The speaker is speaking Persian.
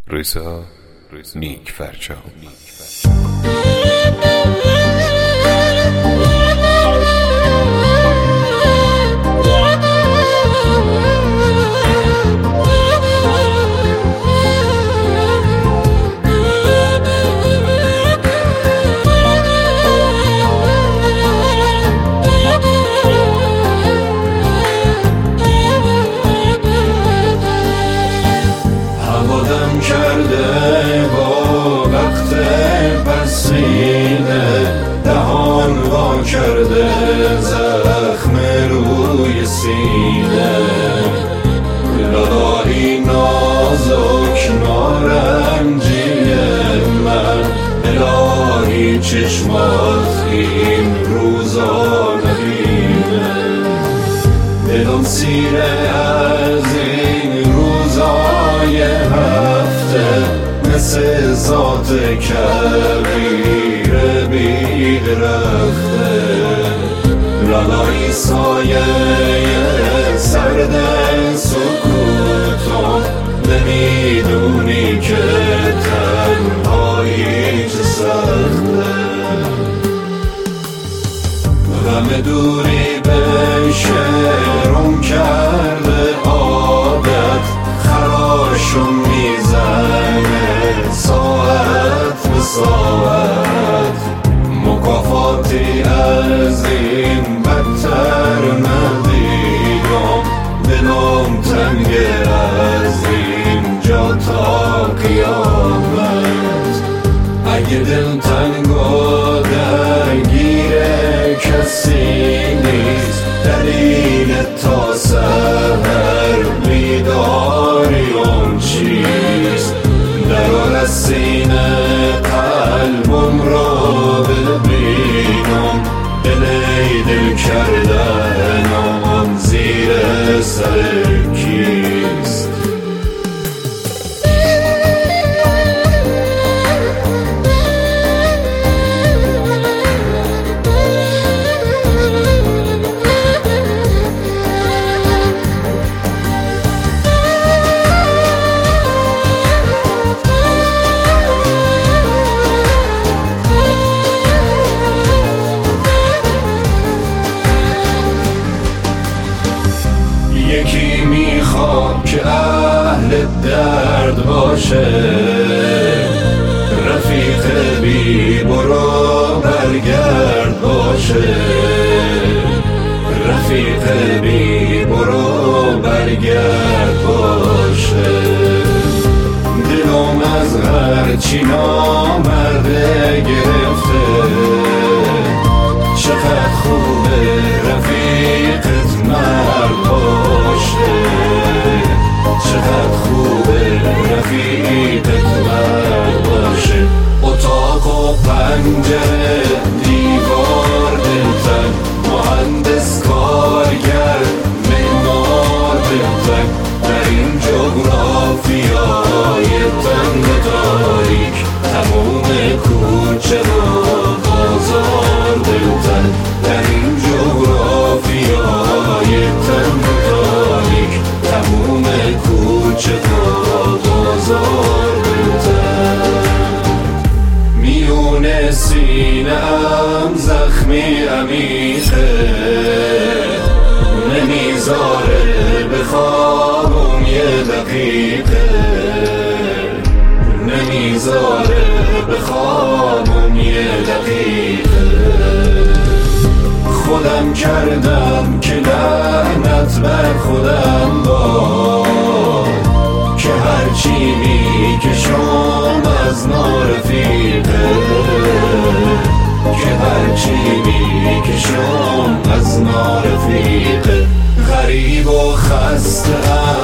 رضا نیک فرجام. کرده با وقت پسینه، دهان وا کرده زخم روی سینه. لالایی نازک نارنجی من، الهی چشمات این روزا نبینه. دلم سیره از این روزای مثل ذات کبیر بی درخته. لالایی سایه سرد سکوتم، نمیدونی که تنهایی چه سخته. غم دوری به شعرم کرده عادت، خراشم میزنه ساعت به ساعت. مکافاتی از این بدتر ندیدم، دلم تنگه از اینجا تا قیامت. اگه دل تنگ و درگیر کسی نیست، دلیل تا سحر بیداریم چیست؟ در سینه قلبم را ببینم، دل کردنم زیر سر کیست؟ یکی میخواد که اهل درد باشه، رفیق بی برو برگرد باشه. رفیق بی برو برگرد باشه. دلم از هرچی نامرده گرفته، چقدر خوبه رفیقت مرد باشه. چقدر خوبه رفیقت مرد باشه. اتاق و پنجره دیوار دلتن، مهندس کارگر معمار دلتن. در این جغرافیای تنگ تاریک، تموم کوچه و بازار دلتن. در این جغرافیای تنگ تاریک، تموم کوچه و بازار دلتن. میون سینه‌ام زخمی عمیقه، نمیذاره بخوابم یه دقیقه. نمیذاره بخوابم یه دقیقه. خودم کردم که لعنت بر خودم باد، که هرچی میکشم از نارفیقه. که هرچی میکشم از نارفیقه. غریب و خسته‌ام